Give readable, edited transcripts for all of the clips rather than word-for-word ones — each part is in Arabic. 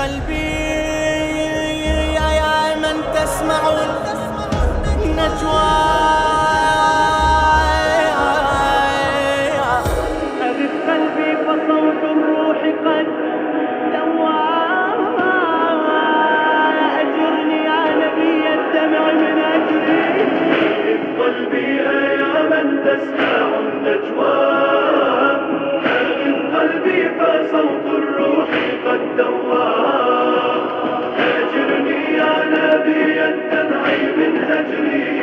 قلبي يا من تسمع النجوى، أغث قلبي فصوت الروح قد دوى، أجرني يا نبي الدمع من أجلي. أغث قلبي يا من تسمع النجوى، أغث قلبي فصوت الروح قد دوى، أجرني يا نبي الدمع من هجري،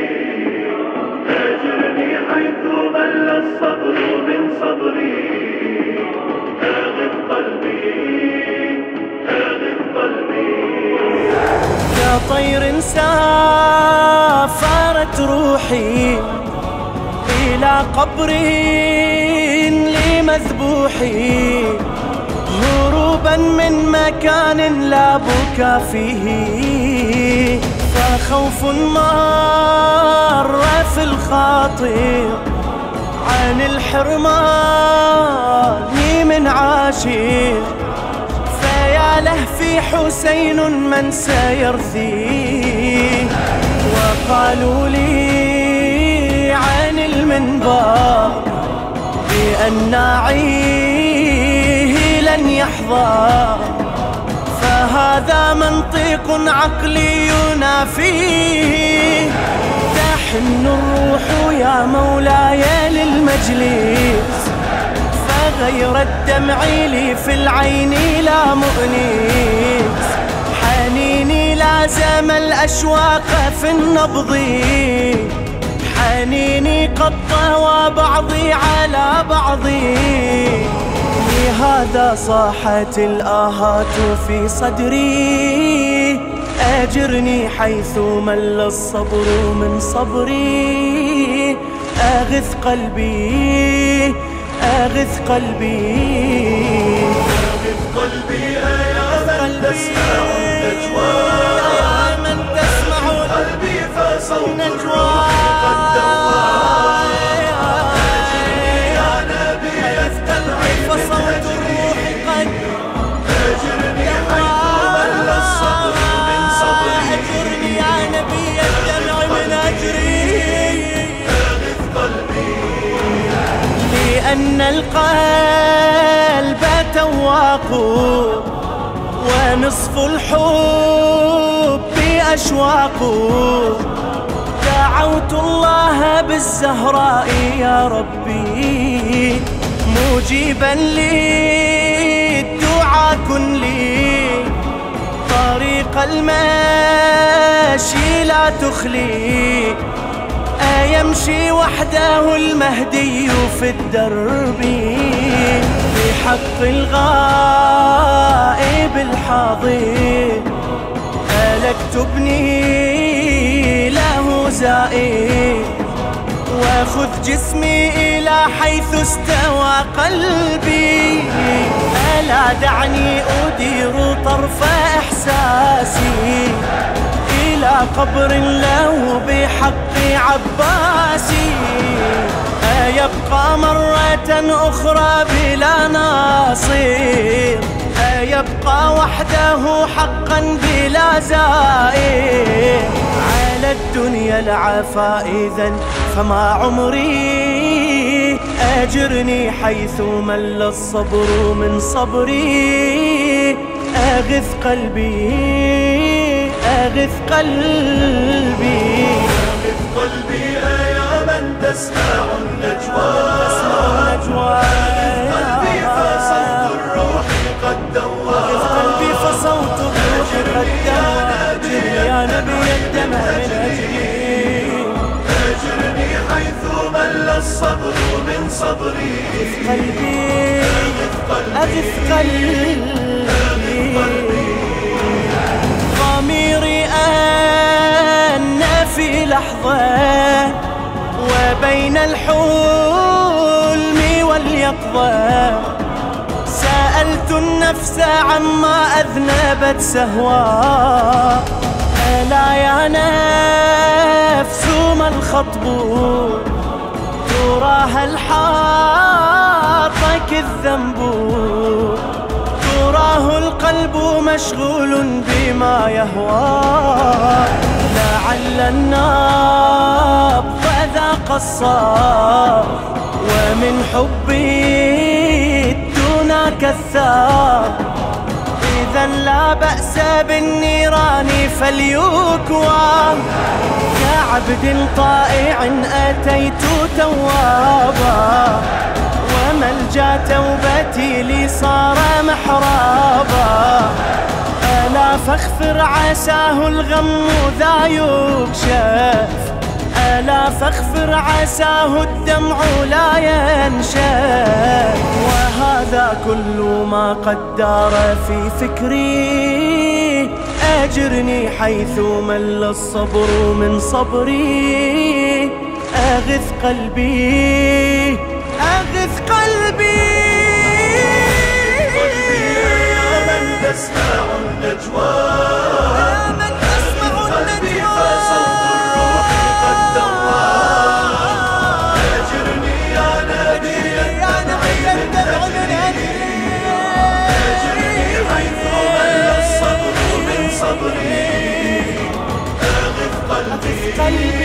أجرني حيث مل الصبر من صبري. أغث قلبي أغث قلبي. كطير سافرت روحي إلى قبر لمذبوحي، هروبا من مكان لا بكى فيه، فخوف مر في الخاطر عن الحرمان من عاشق، فيا له في حسين من سيرثيه. وقالوا لي عن المنبر بأن ناعيه لن يحظى، فهذا منطق عقلي ينافيه. تحن الروح يا مولاي للمجلس، فغير الدمع لي في العين لا مؤنس، حنيني لازم الأشواق في النبض، حنيني قد طوى بعضي على بعضي، لهذا صاحت الآهات في صدري. أجرني حيث مل الصبر من صبري، أغث قلبي أغث قلبي. أغث قلبي يا من تسمع النجوى، يا من تسمع قلبي فصوت النجوى، الروح قد دوى، أجرني يا نبي الدمع من هجري، أجرني حيث مل الصبر من صبري. أجرني يا نبي الدمع من أجري. أغث قلبي. لأن القلب تواق ونصف الحب أشواق، دعوت الله بالزهراء يا ربي، مجيبا للدعاء كن لي طريق الماشي لا تخلي، أيمشي وحده المهدي في الدرب، بحق الغائب الحاضر ألكت ابني له زائر، وخذ جسمي إلى حيث استوى قلبي، ألا دعني أدير طرف إحساسي إلى قبر له بحق عباسي، أيبقى مرة أخرى بلا ناصر، أيبقى وحده حقا بلا زائر، على الدنيا العفا إذن فما عمري، أجرني حيث مل الصبر من صبري. أغث قلبي أغث قلبي. أغث قلبي يا من تسمع النجوى، أغث قلبي فصوت الروح قد دوى، أغث قلبي فصوت الروح قد دوى، يا نبي الدمع من أجلي، أجرني حيث مل الصبر من صبري. أغث قلبي أغث قلبي. ضميري أن في لحظة وبين الحلم واليقظة، سألت النفس عما أذنبت سهوا، ألا يا نفس ما الخطب، تراها الحاطك الذنب، تراه القلب والقلب مشغول بما يهوى، لعل النبض ذاق الصار، ومن حبي الدنا كالثار. إذا لا بأس بالنيران فليكوى، كعبد طائع أتيت توابا، وملجأ توبتي لي صار محرابا. ألا فاغفر عساه الغم ذا يكشف، ألا فاغفر عساه الدمع لا ينشف. وهذا كل ما قد دار في فكري، أجرني حيث مل الصبر من صبري. أغث قلبي أغث قلبي. يا من تسمع النجوى، فصوت الروح قد دوى. أجرني يا نبي الدمع من أجلي، أجرني حيث مل الصبر من صبري. أغث قلبي